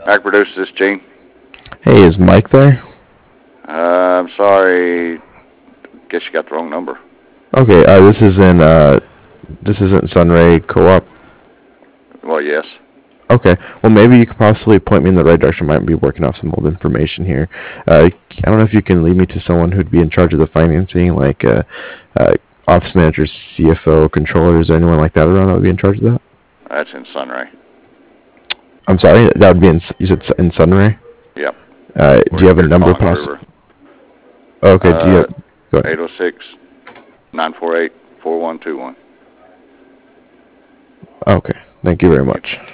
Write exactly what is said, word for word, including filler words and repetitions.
Ag Produce, this Gene. Hey, is Mike there? Uh, I'm sorry. Guess you got the wrong number. Okay, uh, this is in uh, this isn't Sunray Co-op. Well, yes. Okay, well maybe you could possibly point me in the right direction. I might be working off some old information here. Uh, I don't know if you can lead me to someone who'd be in charge of the financing, like uh, uh, office managers, C F O, controllers, or anyone like that around that would be in charge of that. That's in Sunray. I'm sorry, that would be in you said in Sunray. Yep. Uh, do We're, you have a we're number Collins possible? River. Okay, do you Uh, have, go ahead. eight oh six, nine four eight, four one two one. Okay, thank you very Thank you. much.